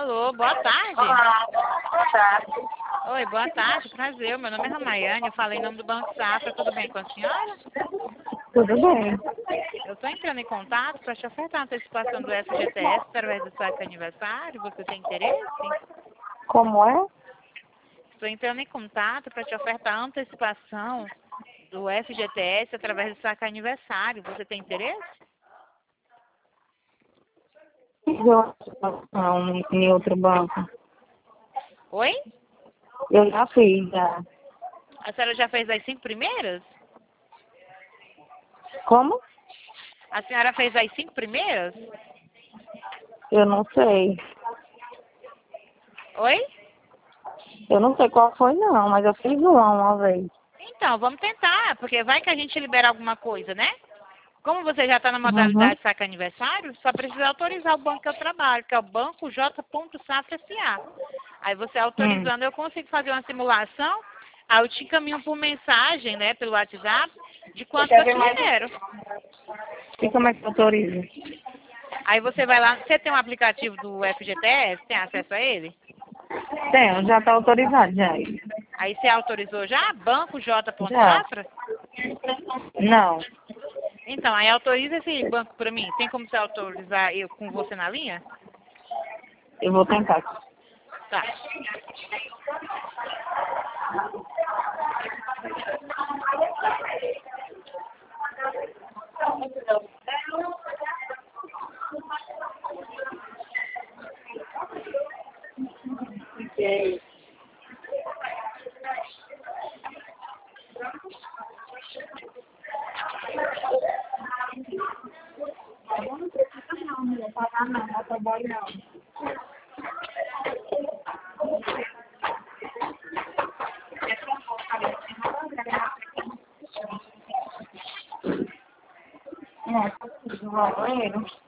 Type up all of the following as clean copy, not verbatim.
Alô, boa tarde. Olá, boa tarde. Oi, boa tarde, prazer. Meu nome é Ramayane, eu falei em nome do Banco Safra. Tudo bem com a senhora? Tudo bem? Eu estou entrando em contato para te ofertar a antecipação do FGTS através do saque aniversário. Você tem interesse? Como é? Estou entrando em contato para te ofertar a antecipação do FGTS através do saque aniversário. Você tem interesse? Não, em outro banco. Oi? Eu já fiz, já. A senhora já fez as 5 primeiras? Como? A senhora fez as 5 primeiras? Eu não sei. Oi? Eu não sei qual foi, não, mas eu fiz uma vez. Então, vamos tentar, porque vai que a gente libera alguma coisa, né? Como você já está na Uhum. modalidade saque aniversário, só precisa autorizar o banco que eu trabalho, que é o Banco J. Safra S.A. Aí você Hum. autorizando, eu consigo fazer uma simulação, aí eu te encaminho por mensagem, né, pelo WhatsApp, de Você quanto que quer eu ver te mais? libero. E como é que autoriza? Aí você vai lá, você tem um aplicativo do FGTS, tem acesso a ele? Tem, já está autorizado, já. Aí você autorizou já? Banco J. Já. Safra? Não. Então, aí autoriza esse banco para mim. Tem como você autorizar eu com você na linha? Eu vou tentar. Tá. Banheiro.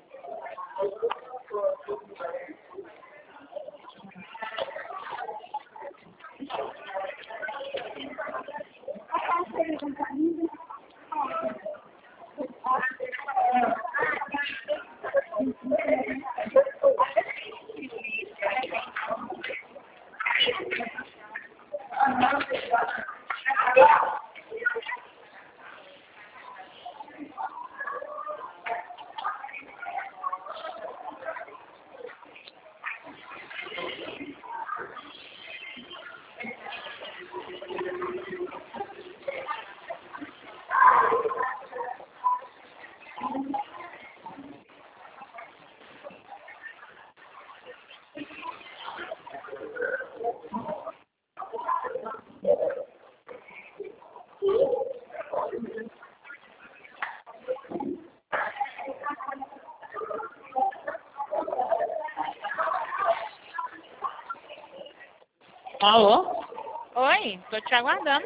Alô? Oi, tô te aguardando.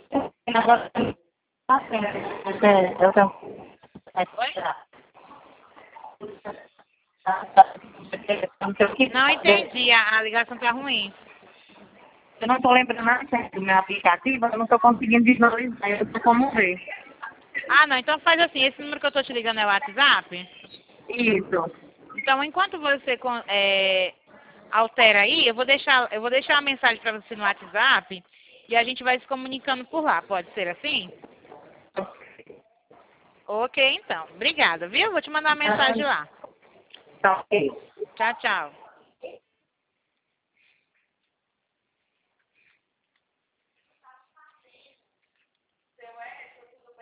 Eu tenho... Oi? Eu Não entendi, a ligação tá ruim. não estou lembrando nada do meu aplicativo, eu não estou conseguindo visualizar, eu estou como ver. Ah, não, então faz assim, esse número que eu tô te ligando é o WhatsApp? Isso. Então, enquanto você altera aí, eu vou deixar uma mensagem para você no WhatsApp e a gente vai se comunicando por lá. Pode ser assim? Ok, então. Obrigada, viu? Vou te mandar uma mensagem lá. Tá ok. Tchau, tchau.